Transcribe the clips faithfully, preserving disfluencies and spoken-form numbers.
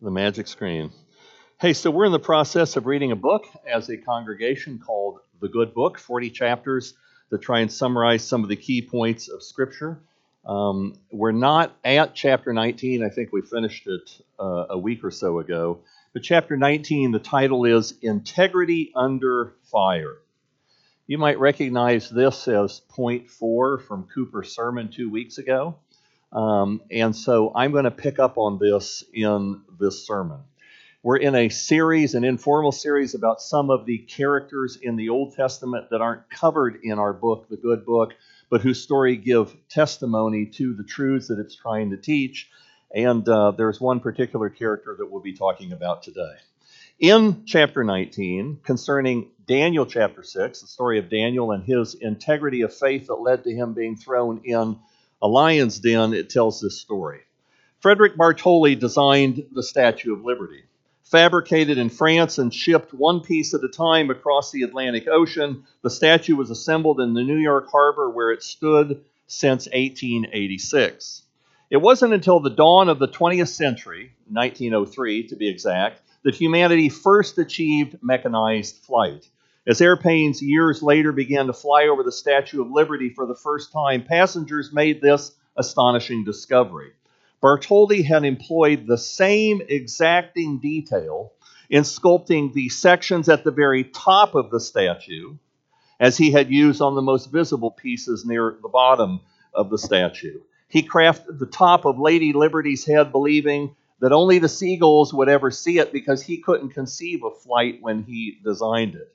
The magic screen. Hey, so we're in the process of reading a book as a congregation called The Good Book, forty chapters that try and summarize some of the key points of Scripture. Um, we're not at chapter nineteen. I think we finished it uh, a week or so ago. But chapter nineteen, the title is Integrity Under Fire. You might recognize this as point four from Cooper's sermon two weeks ago. Um, and so I'm going to pick up on this in this sermon. We're in a series, an informal series about some of the characters in the Old Testament that aren't covered in our book, The Good Book, but whose story give testimony to the truths that it's trying to teach. And uh, there's one particular character that we'll be talking about today. In chapter nineteen, concerning Daniel chapter six, the story of Daniel and his integrity of faith that led to him being thrown in a lion's den, it tells this story. Frederick Bartholdi designed the Statue of Liberty, fabricated in France and shipped one piece at a time across the Atlantic Ocean. The statue was assembled in the New York harbor where it stood since eighteen eighty-six. It wasn't until the dawn of the twentieth century, nineteen oh three to be exact, that humanity first achieved mechanized flight. As airplanes years later began to fly over the Statue of Liberty for the first time, passengers made this astonishing discovery. Bartholdi had employed the same exacting detail in sculpting the sections at the very top of the statue as he had used on the most visible pieces near the bottom of the statue. He crafted the top of Lady Liberty's head, believing that only the seagulls would ever see it because he couldn't conceive of flight when he designed it.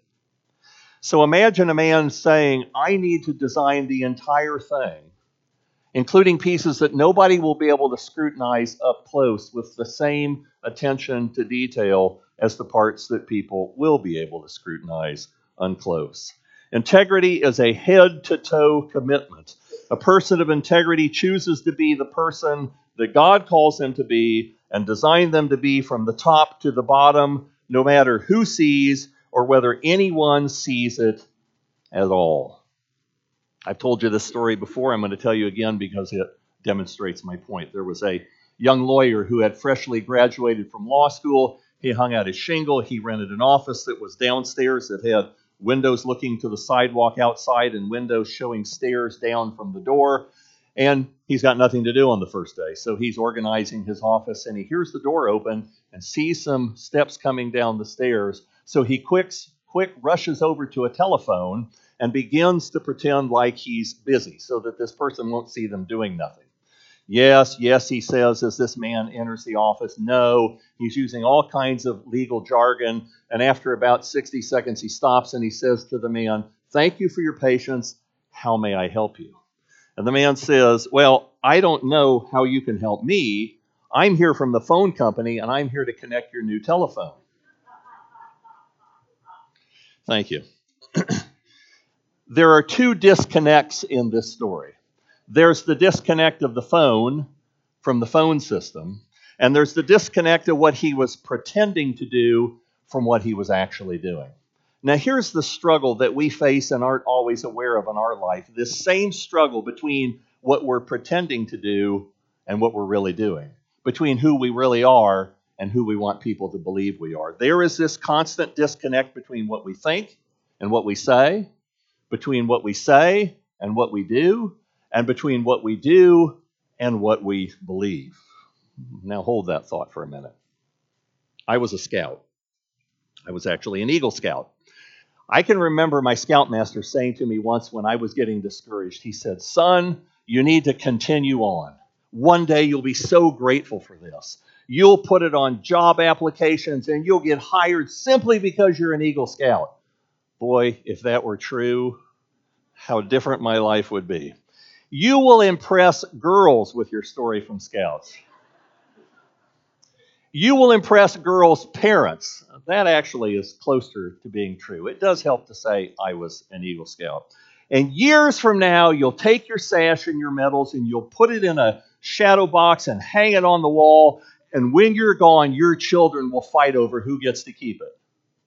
So imagine a man saying, I need to design the entire thing, including pieces that nobody will be able to scrutinize up close with the same attention to detail as the parts that people will be able to scrutinize unclose. Integrity is a head-to-toe commitment. A person of integrity chooses to be the person that God calls them to be and design them to be from the top to the bottom, no matter who sees or whether anyone sees it at all. I've told you this story before. I'm going to tell you again because it demonstrates my point. There was a young lawyer who had freshly graduated from law school. He hung out his shingle. He rented an office that was downstairs that had windows looking to the sidewalk outside and windows showing stairs down from the door. And he's got nothing to do on the first day. So he's organizing his office and he hears the door open and sees some steps coming down the stairs. So he quick, quick rushes over to a telephone and begins to pretend like he's busy so that this person won't see them doing nothing. Yes, yes, he says as this man enters the office. No, he's using all kinds of legal jargon. And after about sixty seconds, he stops and he says to the man, thank you for your patience. How may I help you? And the man says, well, I don't know how you can help me. I'm here from the phone company and I'm here to connect your new telephone. Thank you. There are two disconnects in this story. There's the disconnect of the phone from the phone system, and there's the disconnect of what he was pretending to do from what he was actually doing. Now, here's the struggle that we face and aren't always aware of in our life. This same struggle between what we're pretending to do and what we're really doing, between who we really are and who we want people to believe we are. There is this constant disconnect between what we think and what we say, between what we say and what we do, and between what we do and what we believe. Now hold that thought for a minute. I was a scout. I was actually an Eagle Scout. I can remember my scoutmaster saying to me once when I was getting discouraged, he said, son, you need to continue on. One day you'll be so grateful for this. You'll put it on job applications and you'll get hired simply because you're an Eagle Scout. Boy, if that were true, how different my life would be. You will impress girls with your story from Scouts. You will impress girls' parents. That actually is closer to being true. It does help to say I was an Eagle Scout. And years from now, you'll take your sash and your medals and you'll put it in a shadow box and hang it on the wall. And when you're gone, your children will fight over who gets to keep it.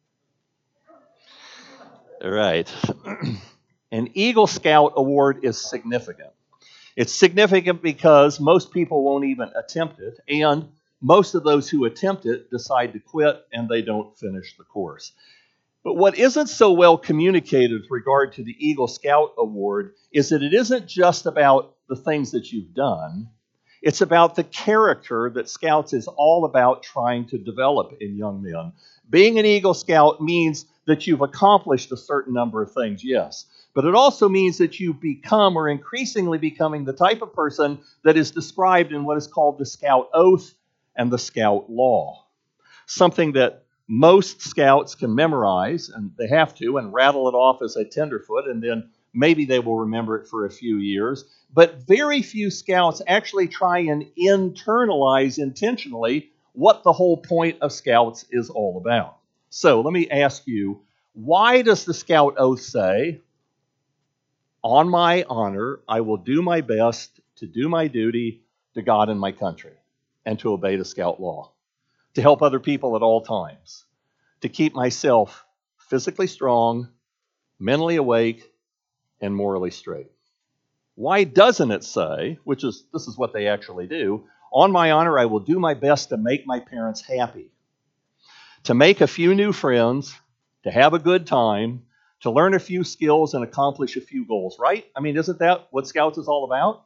All right. An Eagle Scout award is significant. It's significant because most people won't even attempt it, and most of those who attempt it decide to quit and they don't finish the course. But what isn't so well communicated with regard to the Eagle Scout Award is that it isn't just about the things that you've done. It's about the character that Scouts is all about trying to develop in young men. Being an Eagle Scout means that you've accomplished a certain number of things, yes. But it also means that you become, or increasingly becoming, the type of person that is described in what is called the Scout Oath and the Scout Law. Something that most Scouts can memorize, and they have to, and rattle it off as a tenderfoot, and then maybe they will remember it for a few years. But very few Scouts actually try and internalize intentionally what the whole point of Scouts is all about. So let me ask you, why does the Scout Oath say, "On my honor, I will do my best to do my duty to God and my country, and to obey the Scout Law, to help other people at all times, to keep myself physically strong, mentally awake, and morally straight"? Why doesn't it say, which is, this is what they actually do, "On my honor, I will do my best to make my parents happy, to make a few new friends, to have a good time, to learn a few skills and accomplish a few goals," right? I mean, isn't that what Scouts is all about?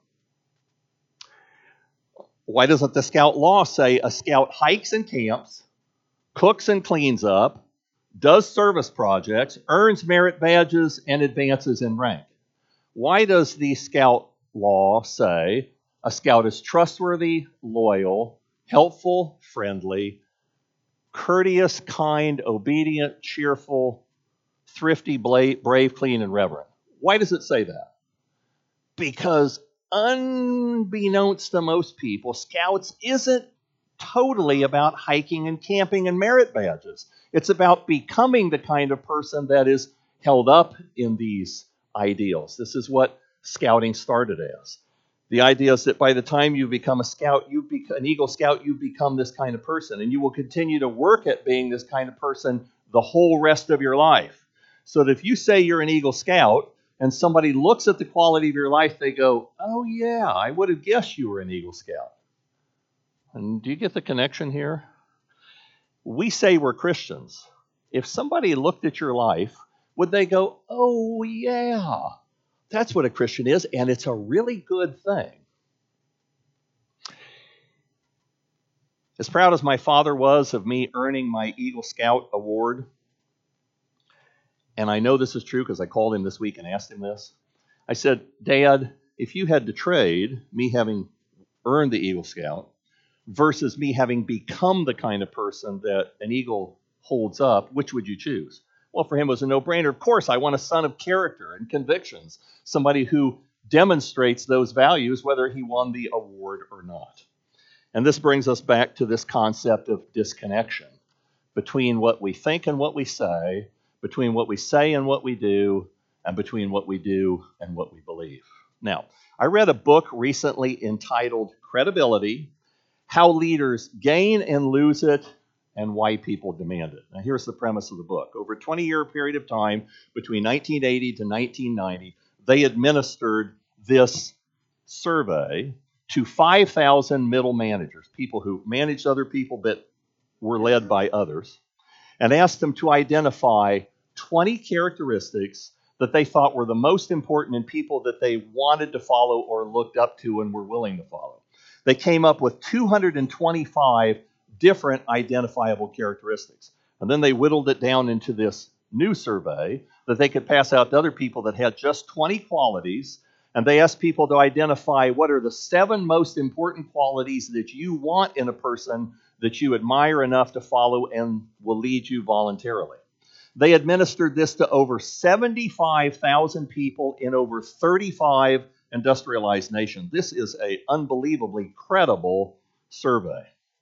Why doesn't the Scout Law say a Scout hikes and camps, cooks and cleans up, does service projects, earns merit badges, and advances in rank? Why does the Scout Law say a Scout is trustworthy, loyal, helpful, friendly, courteous, kind, obedient, cheerful, thrifty, brave, clean, and reverent? Why does it say that? Because unbeknownst to most people, Scouts isn't totally about hiking and camping and merit badges. It's about becoming the kind of person that is held up in these ideals. This is what Scouting started as. The idea is that by the time you become a Scout, you become an Eagle Scout, you become this kind of person, and you will continue to work at being this kind of person the whole rest of your life. So that if you say you're an Eagle Scout and somebody looks at the quality of your life, they go, "Oh yeah, I would have guessed you were an Eagle Scout." And do you get the connection here? We say we're Christians. If somebody looked at your life, would they go, "Oh yeah, that's what a Christian is, and it's a really good thing"? As proud as my father was of me earning my Eagle Scout award, and I know this is true because I called him this week and asked him this, I said, "Dad, if you had to trade me having earned the Eagle Scout versus me having become the kind of person that an Eagle holds up, which would you choose?" Well, for him, it was a no-brainer. Of course, I want a son of character and convictions, somebody who demonstrates those values, whether he won the award or not. And this brings us back to this concept of disconnection between what we think and what we say, between what we say and what we do, and between what we do and what we believe. Now, I read a book recently entitled Credibility: How Leaders Gain and Lose It, and Why People Demand It. Now, here's the premise of the book. Over a twenty-year period of time, between nineteen eighty to nineteen ninety, they administered this survey to five thousand middle managers, people who managed other people but were led by others, and asked them to identify twenty characteristics that they thought were the most important in people that they wanted to follow or looked up to and were willing to follow. They came up with two hundred twenty-five different identifiable characteristics. And then they whittled it down into this new survey that they could pass out to other people that had just twenty qualities. And they asked people to identify what are the seven most important qualities that you want in a person that you admire enough to follow and will lead you voluntarily. They administered this to over seventy-five thousand people in over thirty-five industrialized nations. This is an unbelievably credible survey.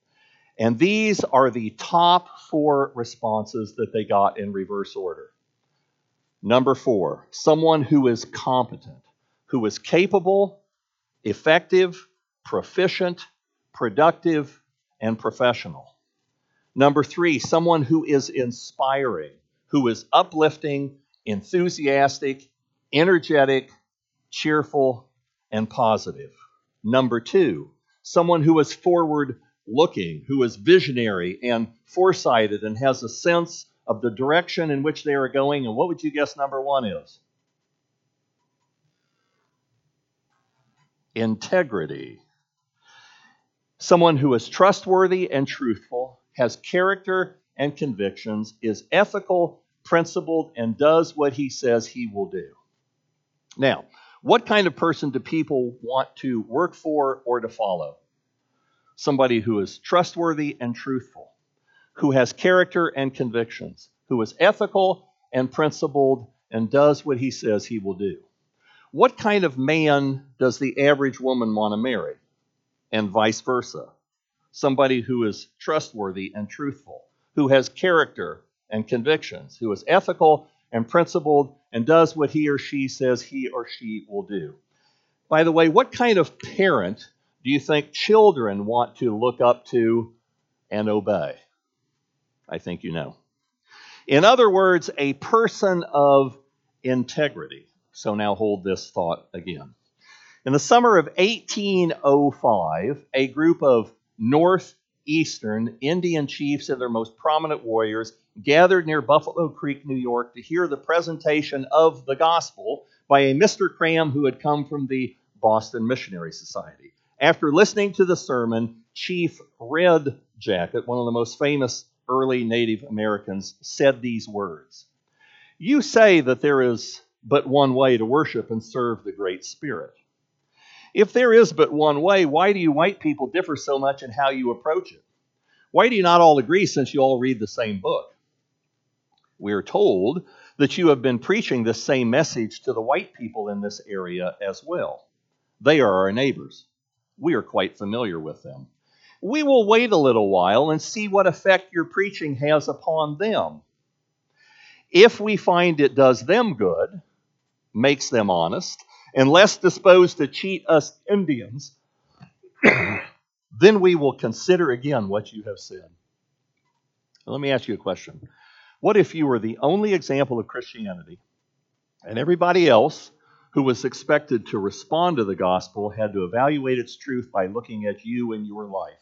And these are the top four responses that they got in reverse order. Number four, someone who is competent, who is capable, effective, proficient, productive, and professional. Number three, someone who is inspiring, who is uplifting, enthusiastic, energetic, cheerful, and positive. Number two, someone who is forward looking, who is visionary and foresighted and has a sense of the direction in which they are going. And what would you guess number one is? Integrity. Someone who is trustworthy and truthful, has character and convictions, is ethical, principled, and does what he says he will do. Now, what kind of person do people want to work for or to follow? Somebody who is trustworthy and truthful, who has character and convictions, who is ethical and principled, and does what he says he will do. What kind of man does the average woman want to marry? And vice versa. Somebody who is trustworthy and truthful, who has character and convictions, who is ethical and principled, and does what he or she says he or she will do. By the way, what kind of parent do you think children want to look up to and obey? I think you know. In other words, a person of integrity. So now hold this thought again. In the summer of eighteen oh five, a group of northeastern Indian chiefs and their most prominent warriors gathered near Buffalo Creek, New York, to hear the presentation of the gospel by a Mister Cram who had come from the Boston Missionary Society. After listening to the sermon, Chief Red Jacket, one of the most famous early Native Americans, said these words: "You say that there is but one way to worship and serve the Great Spirit. If there is but one way, why do you white people differ so much in how you approach it? Why do you not all agree since you all read the same book? We are told that you have been preaching this same message to the white people in this area as well. They are our neighbors. We are quite familiar with them. We will wait a little while and see what effect your preaching has upon them. If we find it does them good, makes them honest, and less disposed to cheat us Indians, then we will consider again what you have said." Now, let me ask you a question. What if you were the only example of Christianity, and everybody else who was expected to respond to the gospel had to evaluate its truth by looking at you and your life?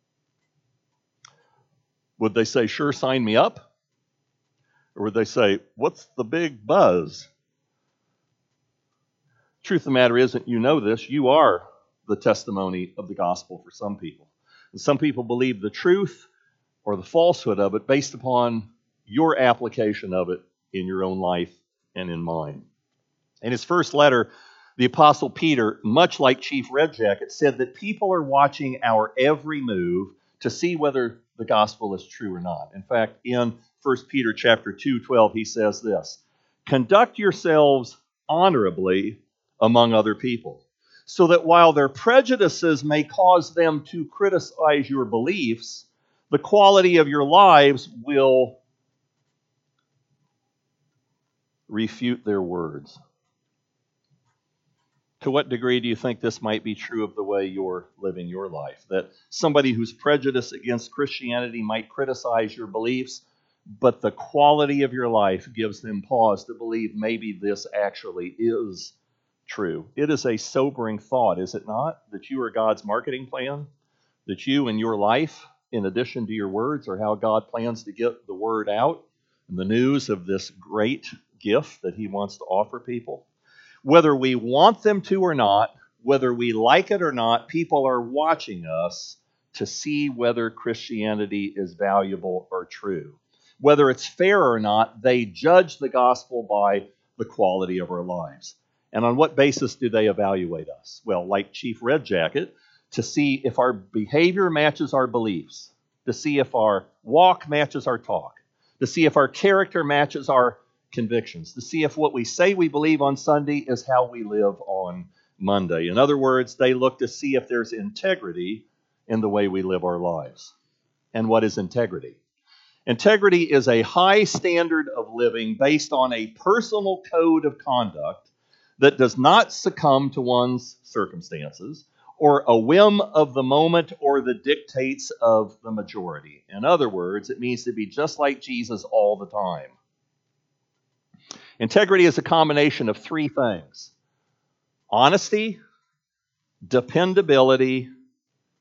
Would they say, "Sure, sign me up"? Or would they say, "What's the big buzz"? Truth of the matter isn't, you know this, you are the testimony of the gospel for some people. And some people believe the truth or the falsehood of it based upon your application of it in your own life and in mine. In his first letter, the Apostle Peter, much like Chief Red Jacket, said that people are watching our every move to see whether the gospel is true or not. In fact, in First Peter chapter two, twelve, he says this: "Conduct yourselves honorably among other people, so that while their prejudices may cause them to criticize your beliefs, the quality of your lives will refute their words." To what degree do you think this might be true of the way you're living your life? That somebody who's prejudiced against Christianity might criticize your beliefs, but the quality of your life gives them pause to believe maybe this actually is true. It is a sobering thought, is it not? That you are God's marketing plan? That you and your life, in addition to your words, are how God plans to get the word out and the news of this great gift that he wants to offer people? Whether we want them to or not, whether we like it or not, people are watching us to see whether Christianity is valuable or true. Whether it's fair or not, they judge the gospel by the quality of our lives. And on what basis do they evaluate us? Well, like Chief Red Jacket, to see if our behavior matches our beliefs, to see if our walk matches our talk, to see if our character matches our convictions, to see if what we say we believe on Sunday is how we live on Monday. In other words, they look to see if there's integrity in the way we live our lives. And what is integrity? Integrity is a high standard of living based on a personal code of conduct that does not succumb to one's circumstances or a whim of the moment or the dictates of the majority. In other words, it means to be just like Jesus all the time. Integrity is a combination of three things: honesty, dependability,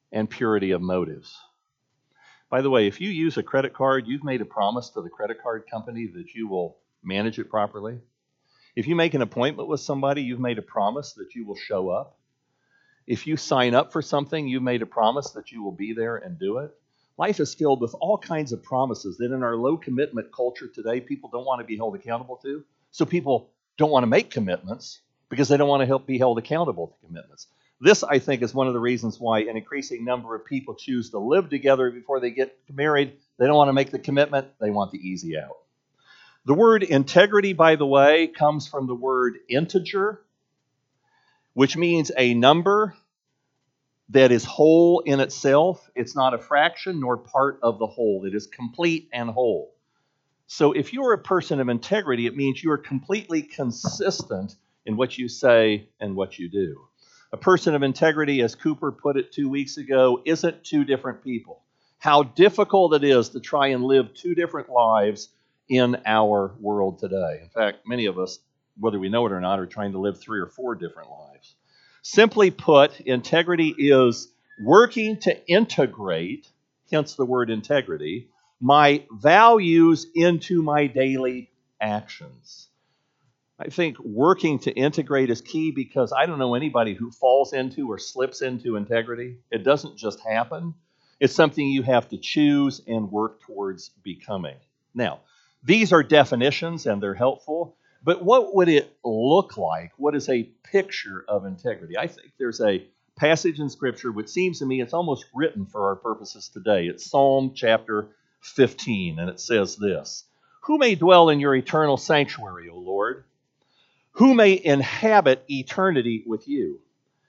and purity of motives. By the way, if you use a credit card, you've made a promise to the credit card company that you will manage it properly. If you make an appointment with somebody, you've made a promise that you will show up. If you sign up for something, you've made a promise that you will be there and do it. Life is filled with all kinds of promises that in our low commitment culture today, people don't want to be held accountable to. So people don't want to make commitments because they don't want to help be held accountable to commitments. This, I think, is one of the reasons why an increasing number of people choose to live together before they get married. They don't want to make the commitment. They want the easy out. The word integrity, by the way, comes from the word integer, which means a number that is whole in itself. It's not a fraction nor part of the whole. It is complete and whole. So if you're a person of integrity, it means you are completely consistent in what you say and what you do. A person of integrity, as Cooper put it two weeks ago, isn't two different people. How difficult it is to try and live two different lives in our world today. In fact, many of us, whether we know it or not, are trying to live three or four different lives. Simply put, integrity is working to integrate, hence the word integrity, my values into my daily actions. I think working to integrate is key because I don't know anybody who falls into or slips into integrity. It doesn't just happen. It's something you have to choose and work towards becoming. Now, these are definitions and they're helpful, but what would it look like? What is a picture of integrity? I think there's a passage in Scripture which seems to me it's almost written for our purposes today. It's Psalm chapter fifteen, and it says this: "Who may dwell in your eternal sanctuary, O Lord? Who may inhabit eternity with you?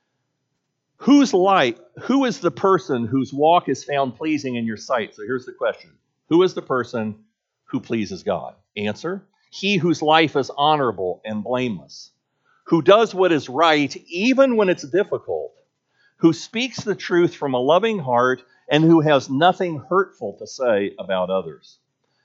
Whose light, who is the person whose walk is found pleasing in your sight?" So here's the question. Who is the person who pleases God? Answer: he whose life is honorable and blameless, who does what is right even when it's difficult, who speaks the truth from a loving heart, and who has nothing hurtful to say about others,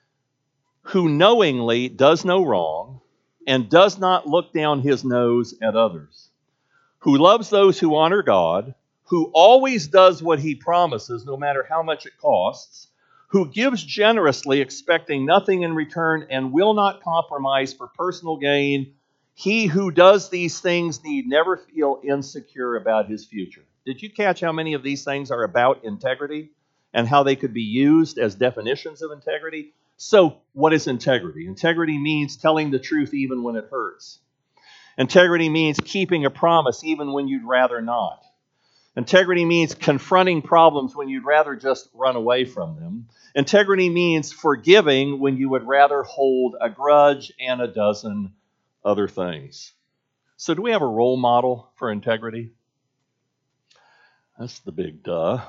who knowingly does no wrong and does not look down his nose at others, who loves those who honor God, who always does what he promises no matter how much it costs, who gives generously expecting nothing in return and will not compromise for personal gain. He who does these things need never feel insecure about his future. Did you catch how many of these things are about integrity and how they could be used as definitions of integrity? So, what is integrity? Integrity means telling the truth even when it hurts. Integrity means keeping a promise even when you'd rather not. Integrity means confronting problems when you'd rather just run away from them. Integrity means forgiving when you would rather hold a grudge, and a dozen other things. So do we have a role model for integrity? That's the big duh.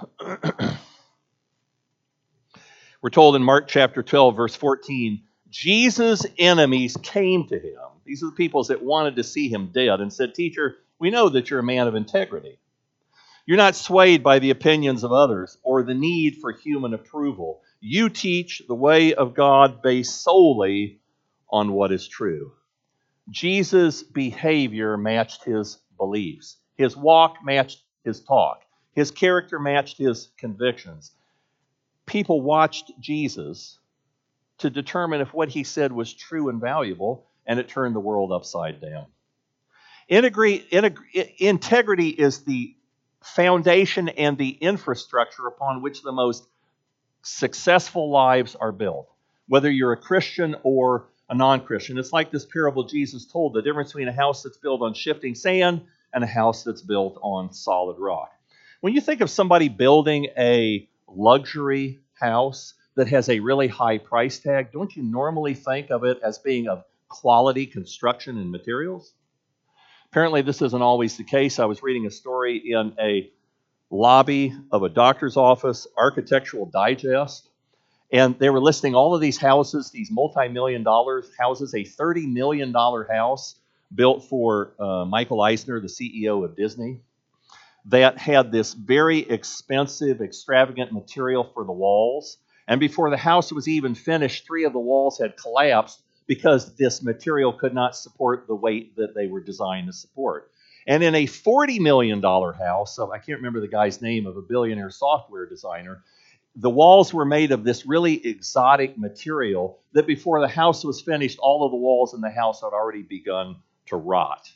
We're told in Mark chapter twelve, verse fourteen, Jesus' enemies came to him. These are the people that wanted to see him dead and said, "Teacher, we know that you're a man of integrity. You're not swayed by the opinions of others or the need for human approval. You teach the way of God based solely on what is true." Jesus' behavior matched his beliefs. His walk matched his talk. His character matched his convictions. People watched Jesus to determine if what he said was true and valuable, and it turned the world upside down. Integrity, integrity is the foundation and the infrastructure upon which the most successful lives are built, whether you're a Christian or a non-Christian. It's like this parable Jesus told, the difference between a house that's built on shifting sand and a house that's built on solid rock. When you think of somebody building a luxury house that has a really high price tag, don't you normally think of it as being of quality construction and materials? Apparently, this isn't always the case. I was reading a story in a lobby of a doctor's office, Architectural Digest, and they were listing all of these houses, these multi-million dollar houses, a thirty million dollars house built for uh, Michael Eisner, the C E O of Disney, that had this very expensive, extravagant material for the walls. And before the house was even finished, three of the walls had collapsed because this material could not support the weight that they were designed to support. And in a forty million dollars house, so I can't remember the guy's name, of a billionaire software designer, the walls were made of this really exotic material that before the house was finished, all of the walls in the house had already begun to rot.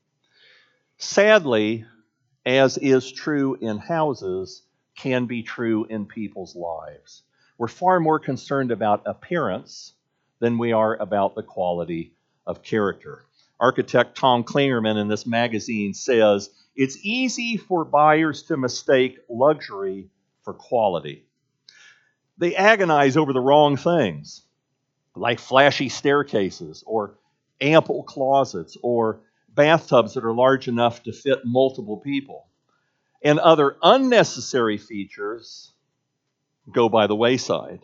Sadly, as is true in houses, can be true in people's lives. We're far more concerned about appearance than we are about the quality of character. Architect Tom Klingerman in this magazine says, it's easy for buyers to mistake luxury for quality. They agonize over the wrong things, like flashy staircases or ample closets or bathtubs that are large enough to fit multiple people. And other unnecessary features go by the wayside,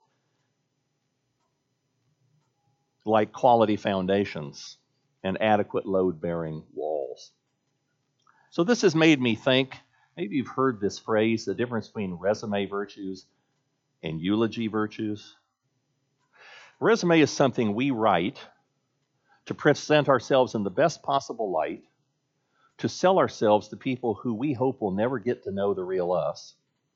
like quality foundations and adequate load-bearing walls. So this has made me think, maybe you've heard this phrase, the difference between resume virtues and eulogy virtues. Resume is something we write to present ourselves in the best possible light, to sell ourselves to people who we hope will never get to know the real us,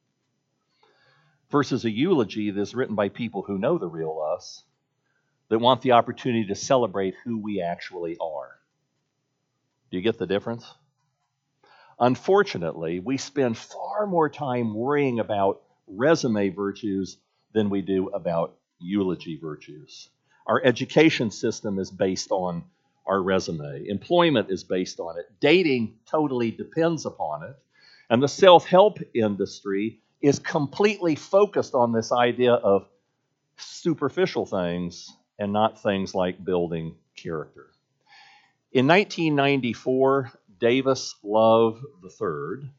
versus a eulogy that's written by people who know the real us, that want the opportunity to celebrate who we actually are. Do you get the difference? Unfortunately, we spend far more time worrying about resume virtues than we do about eulogy virtues. Our education system is based on our resume. Employment is based on it. Dating totally depends upon it. And the self-help industry is completely focused on this idea of superficial things and not things like building character. In nineteen ninety-four, Davis Love the third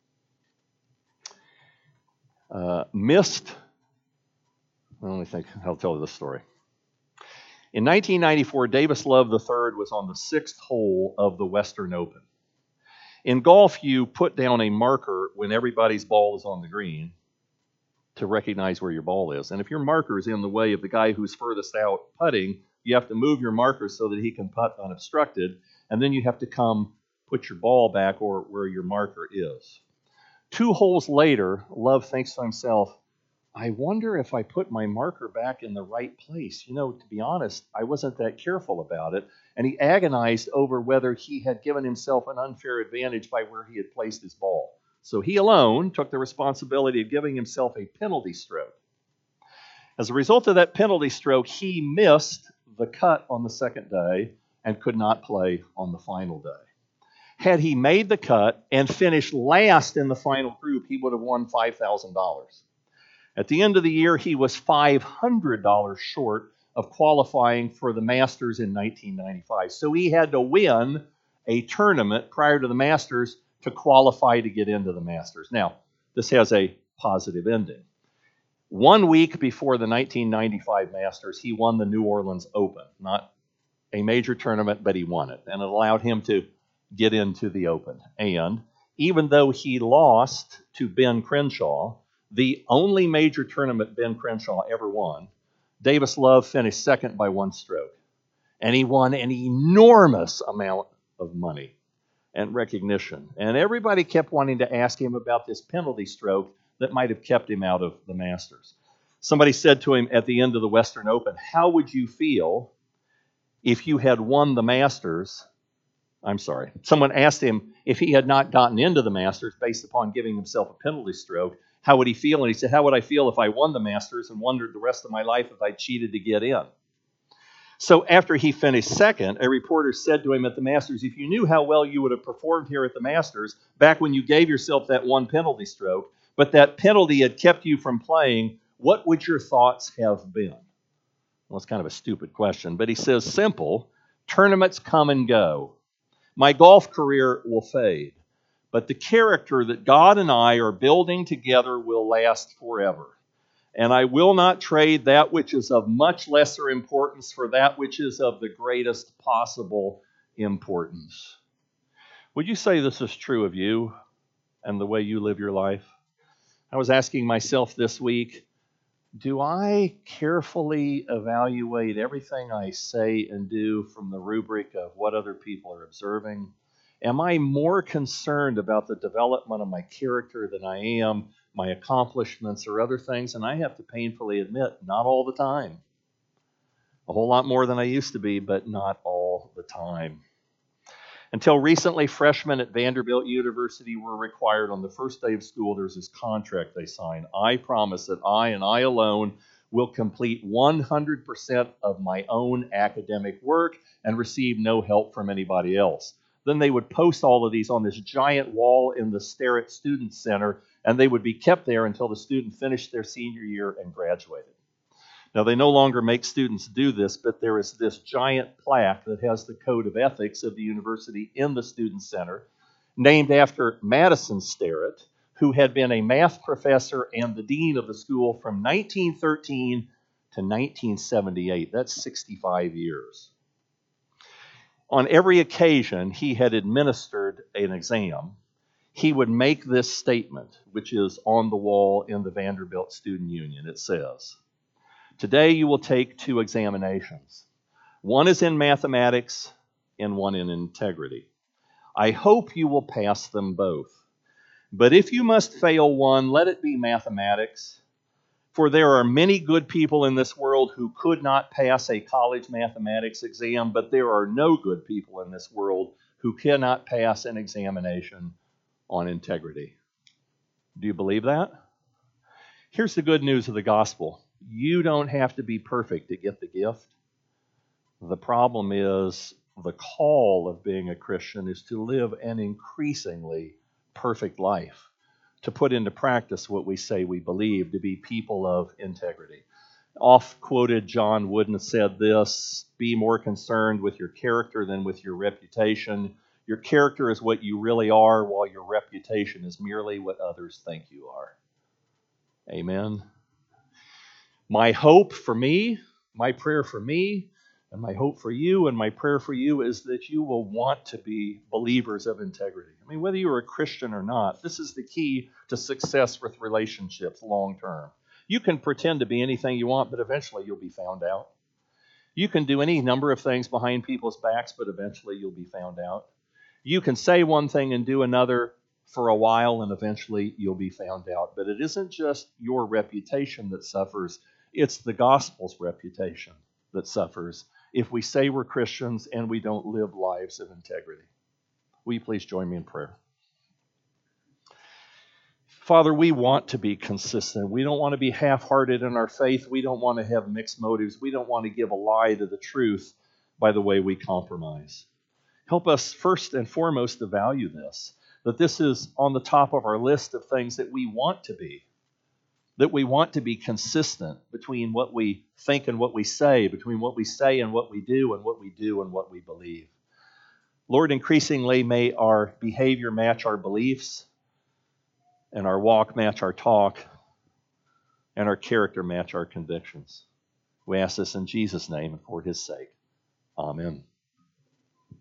uh, missed, let me think, I'll tell you this story. In nineteen ninety-four, Davis Love the third was on the sixth hole of the Western Open. In golf, you put down a marker when everybody's ball is on the green to recognize where your ball is. And if your marker is in the way of the guy who's furthest out putting, you have to move your marker so that he can putt unobstructed, and then you have to come put your ball back or where your marker is. Two holes later, Love thinks to himself, I wonder if I put my marker back in the right place. You know, to be honest, I wasn't that careful about it. And he agonized over whether he had given himself an unfair advantage by where he had placed his ball. So he alone took the responsibility of giving himself a penalty stroke. As a result of that penalty stroke, he missed the cut on the second day and could not play on the final day. Had he made the cut and finished last in the final group, he would have won five thousand dollars. At the end of the year, he was five hundred dollars short of qualifying for the Masters in nineteen ninety-five. So he had to win a tournament prior to the Masters to qualify to get into the Masters. Now, this has a positive ending. One week before the nineteen ninety-five Masters, he won the New Orleans Open. Not a major tournament, but he won it. And it allowed him to get into the Open. And even though he lost to Ben Crenshaw, the only major tournament Ben Crenshaw ever won, Davis Love finished second by one stroke. And he won an enormous amount of money and recognition. And everybody kept wanting to ask him about this penalty stroke that might have kept him out of the Masters. Somebody said to him at the end of the Western Open, how would you feel if you had won the Masters? I'm sorry. Someone asked him if he had not gotten into the Masters based upon giving himself a penalty stroke, how would he feel? And he said, how would I feel if I won the Masters and wondered the rest of my life if I cheated to get in? So after he finished second, a reporter said to him at the Masters, if you knew how well you would have performed here at the Masters back when you gave yourself that one penalty stroke, but that penalty had kept you from playing, what would your thoughts have been? Well, it's kind of a stupid question, but he says, simple, tournaments come and go. My golf career will fade, but the character that God and I are building together will last forever. And I will not trade that which is of much lesser importance for that which is of the greatest possible importance. Would you say this is true of you and the way you live your life? I was asking myself this week, do I carefully evaluate everything I say and do from the rubric of what other people are observing Am I more concerned about the development of my character than I am my accomplishments or other things? And I have to painfully admit, not all the time. A whole lot more than I used to be, but not all the time. Until recently, freshmen at Vanderbilt University were required on the first day of school, there's this contract they sign. I promise that I and I alone will complete one hundred percent of my own academic work and receive no help from anybody else. Then they would post all of these on this giant wall in the Starrett Student Center, and they would be kept there until the student finished their senior year and graduated. Now, they no longer make students do this, but there is this giant plaque that has the code of ethics of the university in the Student Center, named after Madison Starrett, who had been a math professor and the dean of the school from nineteen thirteen to nineteen seventy-eight. That's sixty-five years. On every occasion he had administered an exam, he would make this statement, which is on the wall in the Vanderbilt Student Union. It says, "Today you will take two examinations. One is in mathematics and one in integrity. I hope you will pass them both. But if you must fail one, let it be mathematics. For there are many good people in this world who could not pass a college mathematics exam, but there are no good people in this world who cannot pass an examination on integrity." Do you believe that? Here's the good news of the gospel. You don't have to be perfect to get the gift. The problem is the call of being a Christian is to live an increasingly perfect life, to put into practice what we say we believe, to be people of integrity. Oft-quoted John Wooden said this, "Be more concerned with your character than with your reputation. Your character is what you really are, while your reputation is merely what others think you are." Amen. My hope for me, my prayer for me, and my hope for you, and my prayer for you is that you will want to be believers of integrity. I mean, whether you're a Christian or not, this is the key to success with relationships long term. You can pretend to be anything you want, but eventually you'll be found out. You can do any number of things behind people's backs, but eventually you'll be found out. You can say one thing and do another for a while, and eventually you'll be found out. But it isn't just your reputation that suffers, it's the gospel's reputation that suffers if we say we're Christians and we don't live lives of integrity. Will you please join me in prayer? Father, we want to be consistent. We don't want to be half-hearted in our faith. We don't want to have mixed motives. We don't want to give a lie to the truth by the way we compromise. Help us first and foremost to value this, that this is on the top of our list of things that we want to be, that we want to be consistent between what we think and what we say, between what we say and what we do, and what we do and what we believe. Lord, increasingly may our behavior match our beliefs, and our walk match our talk, and our character match our convictions. We ask this in Jesus' name and for his sake. Amen.